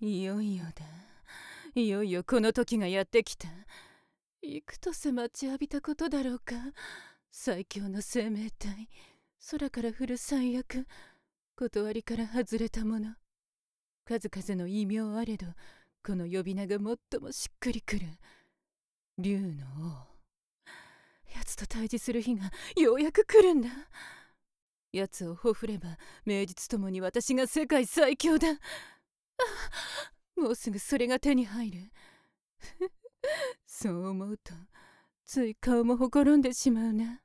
いよいよだ。いよいよこの時がやってきた。幾とせ待ちわびたことだろうか。最強の生命体、空から降る最悪、断りから外れたもの。数々の異名あれど、この呼び名が最もしっくりくる。竜の王。奴と対峙する日がようやく来るんだ。奴をほふれば名実ともに私が世界最強だ。もうすぐそれが手に入る。そう思うとつい顔もほころんでしまうな。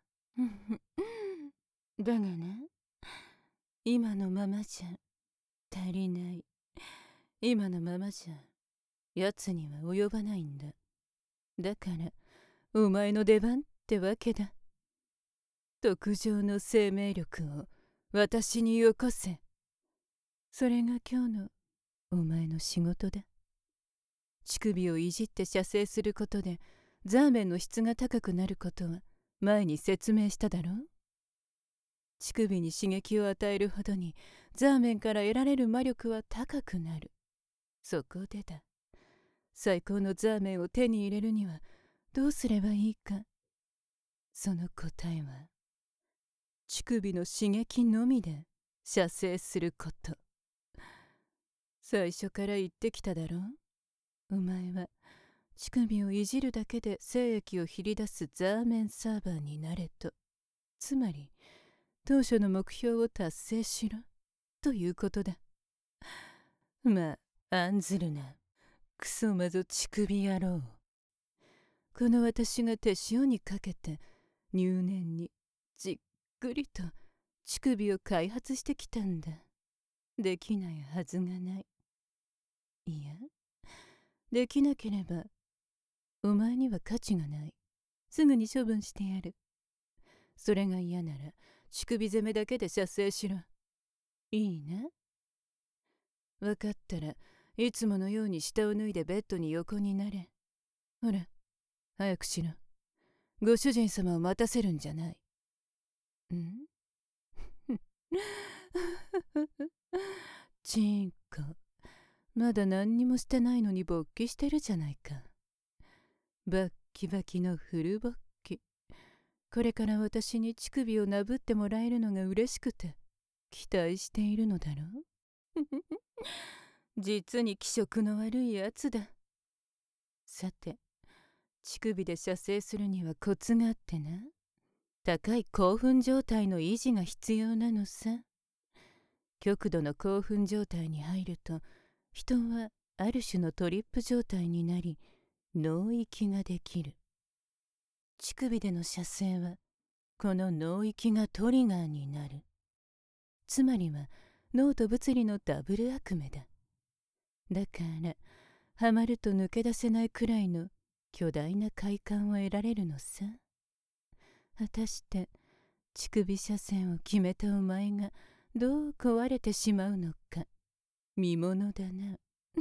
だがな、今のままじゃ足りない。今のままじゃ奴には及ばないんだ。だからお前の出番ってわけだ。特上の生命力を私によこせ。それが今日のお前の仕事だ。乳首をいじって射精することでザーメンの質が高くなることは前に説明しただろう。乳首に刺激を与えるほどにザーメンから得られる魔力は高くなる。そこでだ。最高のザーメンを手に入れるにはどうすればいいか。その答えは乳首の刺激のみで射精すること。最初から言ってきただろう。お前は乳首をいじるだけで精液をひり出すザーメンサーバーになれと。つまり当初の目標を達成しろということだ。まあ案ずるな、クソまぞ乳首野郎。この私が手塩にかけて入念にじっくりと乳首を開発してきたんだ。できないはずがない。いや、できなければお前には価値がない。すぐに処分してやる。それが嫌なら乳首攻めだけで射精しろ。いいな。分かったらいつものように下を脱いでベッドに横になれ。ほら、早くしろ。ご主人様を待たせるんじゃない。んチンコ、まだ何にもしてないのに勃起してるじゃないか。バッキバキのフル勃起。これから私に乳首をなぶってもらえるのが嬉しくて期待しているのだろう。実に気色の悪いやつだ。さて、乳首で射精するにはコツがあってな。高い興奮状態の維持が必要なのさ。極度の興奮状態に入ると人はある種のトリップ状態になり脳域ができる。乳首での射精はこの脳域がトリガーになる。つまりは脳と物理のダブル悪夢だ。だからハマると抜け出せないくらいの巨大な快感を得られるのさ。果たして乳首射線を決めたお前がどう壊れてしまうのか見ものだな。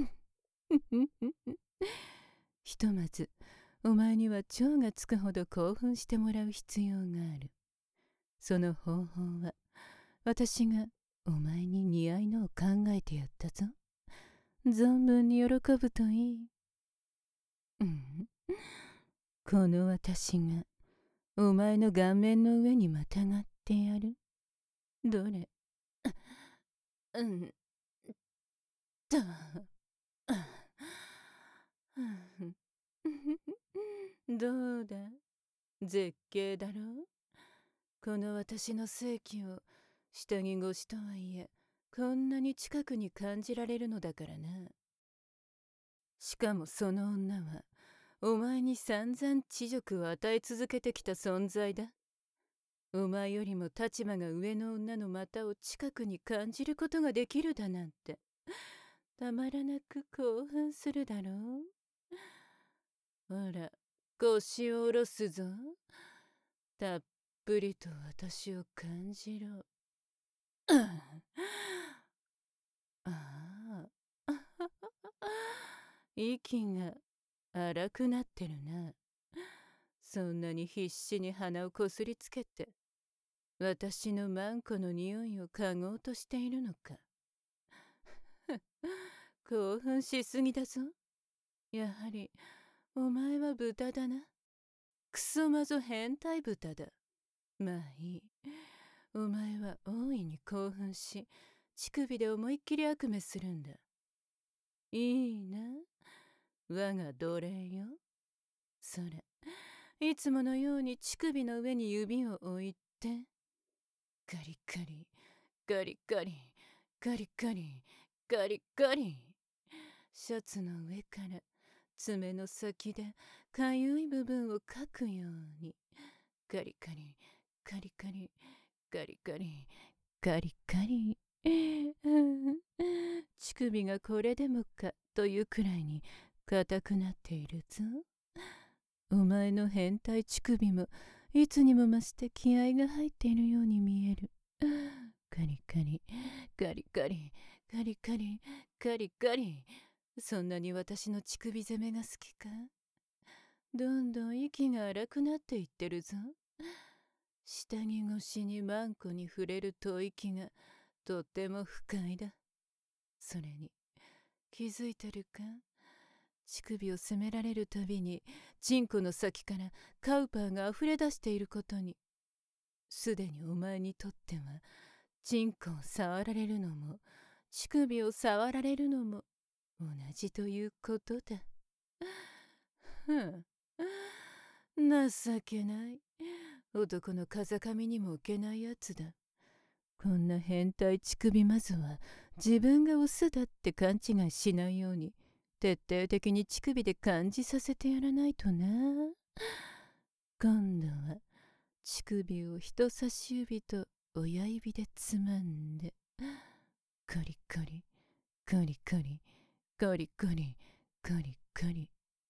ひとまずお前には蝶がつくほど興奮してもらう必要がある。その方法は私がお前に似合いのを考えてやったぞ。存分に喜ぶといい。この私がお前の顔面の上にまたがってやる。どれ。とどうだ、絶景だろう。この私の性器を下着越しとはいえこんなに近くに感じられるのだからな。しかもその女はお前に散々恥辱を与え続けてきた存在だ。お前よりも立場が上の女の股を近くに感じることができるだなんてたまらなく興奮するだろう。ほら、腰を下ろすぞ。たっぷりと私を感じろ。ああ、息が荒くなってるな。そんなに必死に鼻をこすりつけて私のマンコの匂いを嗅ごうとしているのか。 興奮しすぎだぞ。やはり、お前は豚だな。クソマゾ変態豚だ。まあいい。お前は大いに興奮し、乳首で思いっきり悪夢するんだ。いいな。我が奴隷よ。それ、いつものように乳首の上に指を置いて、ガリガリ、ガリガリ、ガリガリ、ガリガリ。シャツの上から爪の先でかゆい部分をかくように、ガリガリ、ガリガリ、ガリガリ、ガリガリ。乳首がこれでもかというくらいに硬くなっているぞ。お前の変態乳首もいつにも増して気合が入っているように見える。ガリガリ、ガリガリ、ガリガリ、ガリガリ。そんなに私の乳首攻めが好きか？どんどん息が荒くなっていってるぞ。下着越しにマンコに触れる吐息がとっても不快だ。それに、気づいてるか？乳首を責められるたびにチンコの先からカウパーが溢れ出していることに。すでにお前にとってはチンコを触られるのも乳首を触られるのも同じということだ。ふん、情けない。男の風上にも置けないやつだ。こんな変態乳首まずは自分がオスだって勘違いしないように徹底的に乳首で感じさせてやらないとな。今度は乳首を人差し指と親指でつまんで、コリコリ、コリコリ、コリコリ、コリコリ。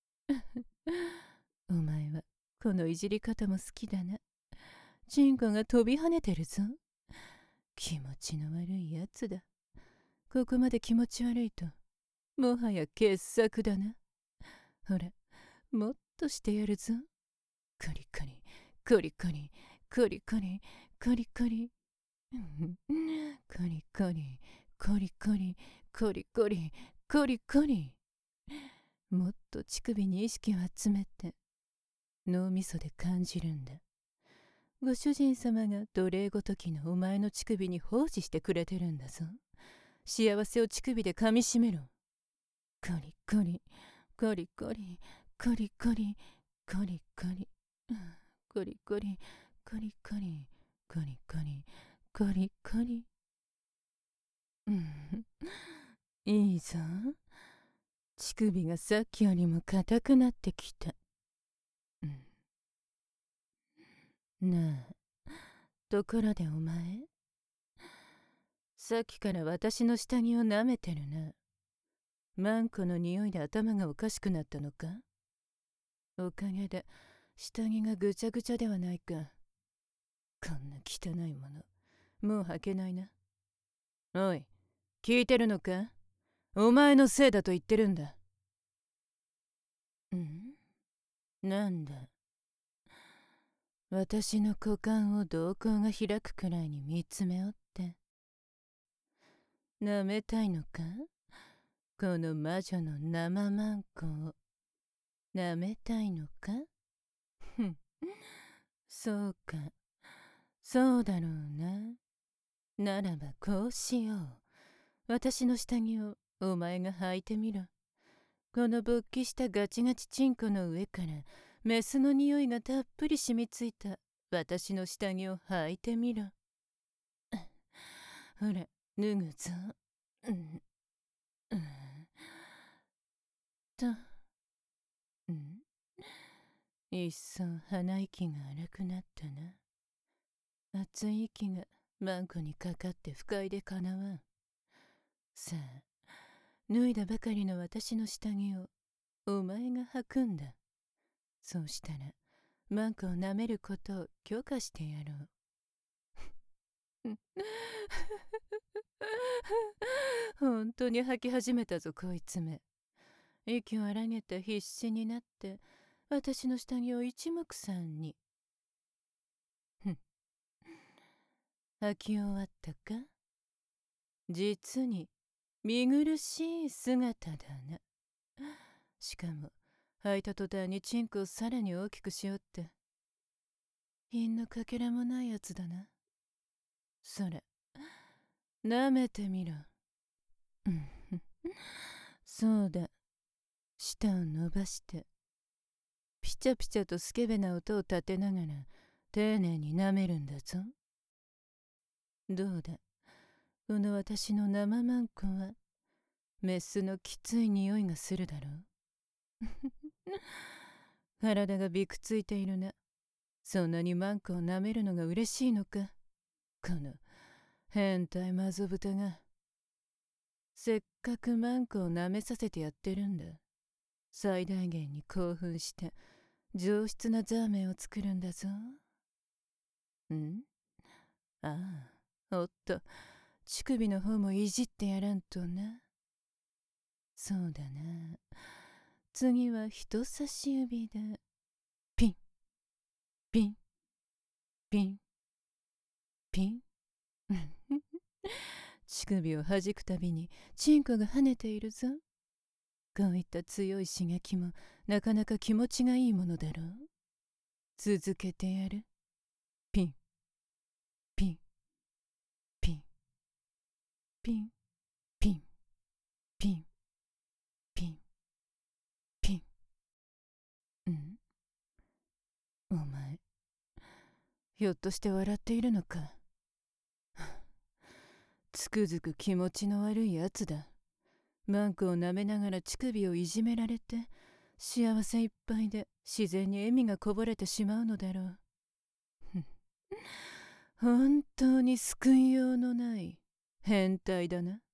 お前はこのいじり方も好きだな。チンコが飛び跳ねてるぞ。気持ちの悪いやつだ。ここまで気持ち悪いと、もはや傑作だな。ほら、もっとしてやるぞ。コリコリ、コリコリ、コリコリ、コリコリ。コリコリ、コリコリ、コリコリ、コリコリ。もっと乳首に意識を集めて、脳みそで感じるんだ。ご主人様が奴隷ごときのお前の乳首に奉仕してくれてるんだぞ。幸せを乳首で噛みしめろ。コリコリ、コリコリ、コリコリ、コリコリ、コリコリ、コリコリ、コリコリ、コリコリ。いいぞ。乳首がさっきよりも硬くなってきた。なあ、ところでお前、さっきから私の下着を舐めてるな。マンコの匂いで頭がおかしくなったのか？おかげで下着がぐちゃぐちゃではないか。こんな汚いもの、もう履けないな。おい、聞いてるのか？お前のせいだと言ってるんだ。なんだ。私の股間を瞳孔が開くくらいに見つめおって。舐めたいのか？この魔女の生マンコを。舐めたいのか？ふん、そうか。そうだろうな。ならばこうしよう。私の下着をお前が履いてみろ。この勃起したガチガチチンコの上からメスの匂いがたっぷり染みついた私の下着を履いてみろ。ほら、脱ぐぞ。と、一層鼻息が荒くなったな。熱い息がマンコにかかって不快でかなわん。さあ、脱いだばかりの私の下着をお前が履くんだ。そうしたらマンコを舐めることを許可してやろう。本当に吐き始めたぞこいつめ。息を荒げて必死になって私の下着を一目散に。吐き終わったか？実に見苦しい姿だな。しかも履いた途端にチンコをさらに大きくしよって、品のかけらもないやつだな。それ舐めてみろ。そうだ、舌を伸ばしてピチャピチャとスケベな音を立てながら丁寧に舐めるんだぞ。どうだ、この私の生マンコはメスのきつい匂いがするだろう。体がびくついているな。そんなにマンコを舐めるのが嬉しいのか、この変態マゾブタが。せっかくマンコを舐めさせてやってるんだ。最大限に興奮して上質なザーメンを作るんだぞ。ああ、おっと、乳首の方もいじってやらんとな。そうだな。次は人差し指でピンピンピンピン。乳首を弾くたびにチンコが跳ねているぞ。こういった強い刺激もなかなか気持ちがいいものだろう。続けてやる。ピンピンピンピンピンピンピンピン。お前、ひょっとして笑っているのか。つくづく気持ちの悪いやつだ。マンコを舐めながら乳首をいじめられて幸せいっぱいで自然に笑みがこぼれてしまうのだろう。本当に救いようのない変態だな。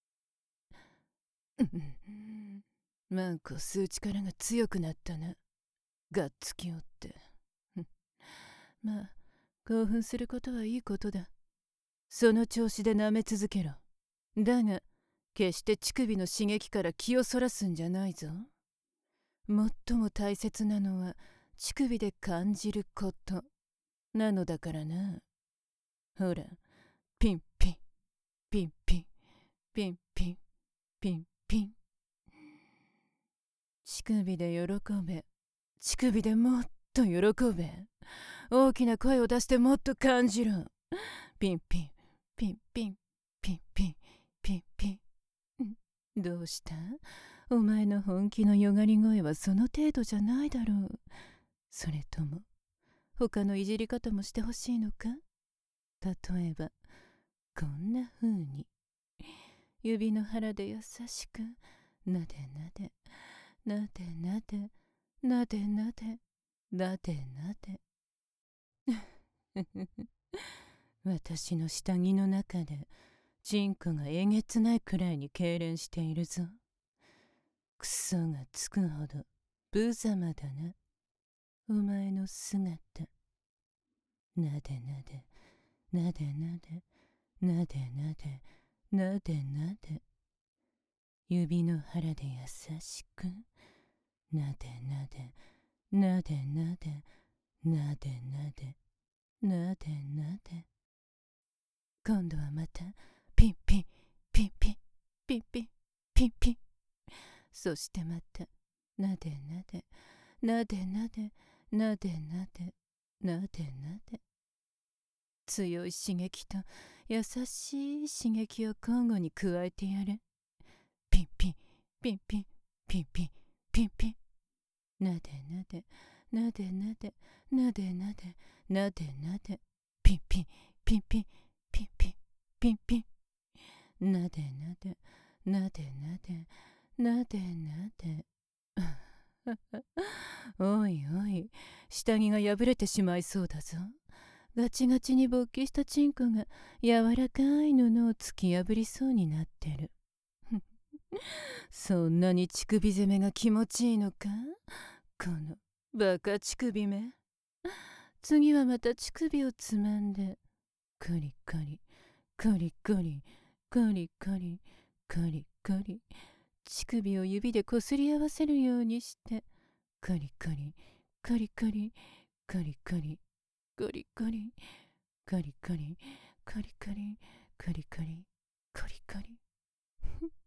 マンコ吸う力が強くなったな。がっつきおって。まあ、興奮することはいいことだ。その調子で舐め続けろ。だが、決して乳首の刺激から気をそらすんじゃないぞ。最も大切なのは乳首で感じることなのだからな。ほら、ピンピン、ピンピン、ピンピン、ピンピン。乳首で喜べ。乳首でもっと喜べ。大きな声を出してもっと感じろ。ピンピン、ピンピン、ピンピン、ピンピン。どうした？お前の本気のよがり声はその程度じゃないだろう。それとも他のいじり方もしてほしいのか？例えばこんな風に指の腹で優しくなでなでなでなでなでなでなでなで。私の下着の中でチンコがえげつないくらいに痙攣しているぞ。クソがつくほど無様だな、お前の姿。なでなでなでなでなでなでなでなで、指の腹で優しくなでなでなでなでなでなでなでなで。今度はまたピンピンピンピンピンピンピンピン。そしてまたなでなでなでなでなでなでなでなで。強い刺激と優しい刺激を交互に加えてやる。ピンピンピンピンピンピンピンピン。なでなでなでなでなでなでなでなで、ピンピンピンピンピンピンピンピン。なでなでなでなでなでなで。おいおい、下着が破れてしまいそうだぞ。ガチガチに勃起したチンコが柔らかい布を突き破りそうになってる。そんなに乳首攻めが気持ちいいのか、このバカ乳首め。次はまた乳首をつまんでコリコリコリコリコリコリコリコリ、乳首を指でこすり合わせるようにしてコリコリコリコリコリコリコリコリコリコリコリコリコリコリコリコリ。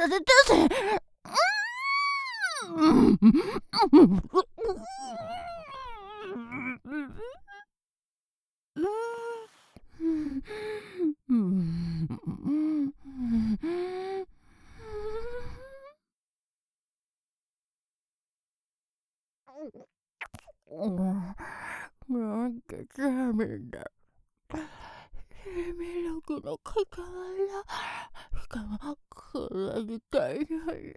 なんてダメだ。睡眠力の塊だ。しかも、こんなに大変。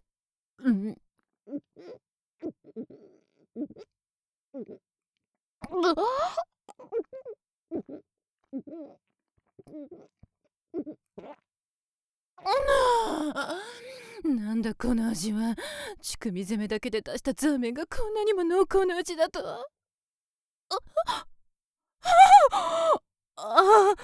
なんだこの味は。乳首攻めだけで出したザーメンがこんなにも濃厚な味だとは。あ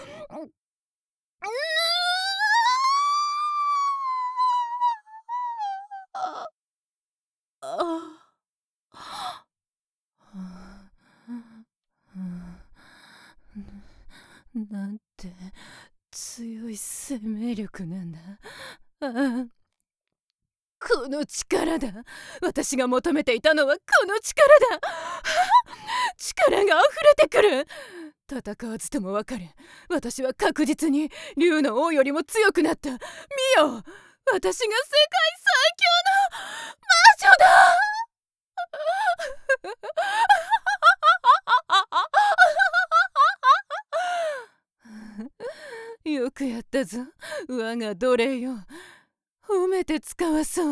なんて強い生命力なんだ。あこの力だ。私が求めていたのはこの力だ。力が溢れてくる。戦わずともわかる。私は確実に竜の王よりも強くなった。見よ、私が世界最強の魔女だ。よくやったぞ、我が奴隷よ。褒めて使わそう。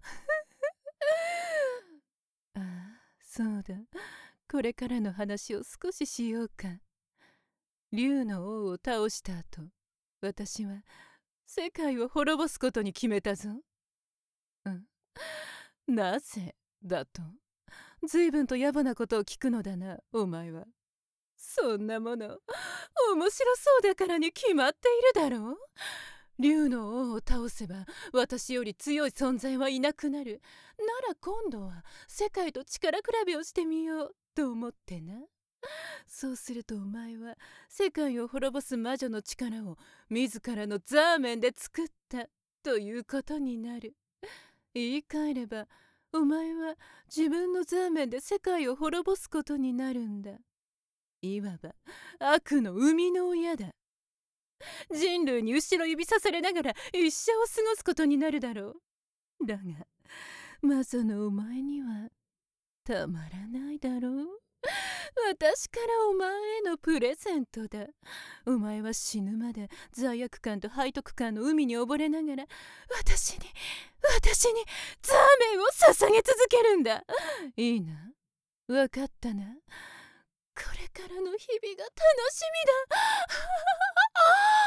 ああ、そうだ。これからの話を少ししようか。竜の王を倒した後、 私は世界を滅ぼすことに決めたぞ。うん。なぜだと？随分と野暮なことを聞くのだな、お前は。そんなもの、面白そうだからに決まっているだろう。竜の王を倒せば私より強い存在はいなくなる。なら今度は世界と力比べをしてみようと思ってな。そうするとお前は世界を滅ぼす魔女の力を自らのザーメンで作ったということになる。言い換えればお前は自分のザーメンで世界を滅ぼすことになるんだ。いわば悪の生みの親だ。人類に後ろ指さされながら一生を過ごすことになるだろう。だが魔女のお前にはたまらないだろう。私からお前へのプレゼントだ。お前は死ぬまで罪悪感と背徳感の海に溺れながら私にザーメンを捧げ続けるんだ。いいな、わかったな。これからの日々が楽しみだ。